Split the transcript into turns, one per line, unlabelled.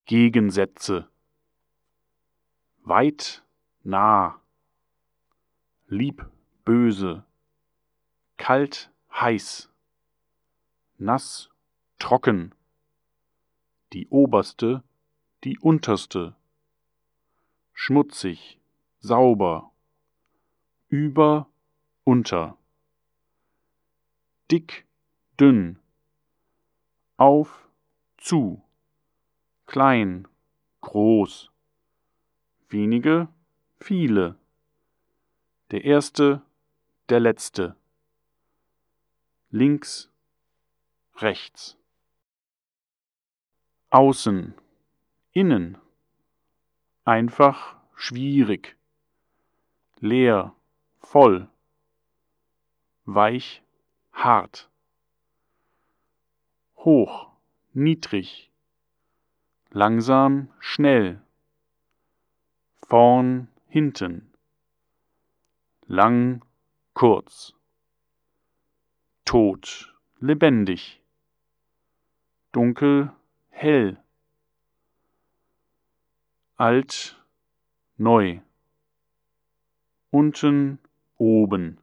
Gegensätze. Weit, nah. Lieb, böse. Kalt, heiß. Nass, trocken. Die oberste, die unterste. Schmutzig, sauber. Über, unter. Dick, dünn. Auf, zu. Klein, groß. Wenige, viele. Der erste, der letzte. Links, rechts. Außen, innen. Einfach, schwierig. Leer, voll. Weich, hart. Hoch, niedrig. Langsam, schnell. Vorn, hinten. Lang, kurz. Tot, lebendig. Dunkel, hell. Alt, neu. Unten, oben.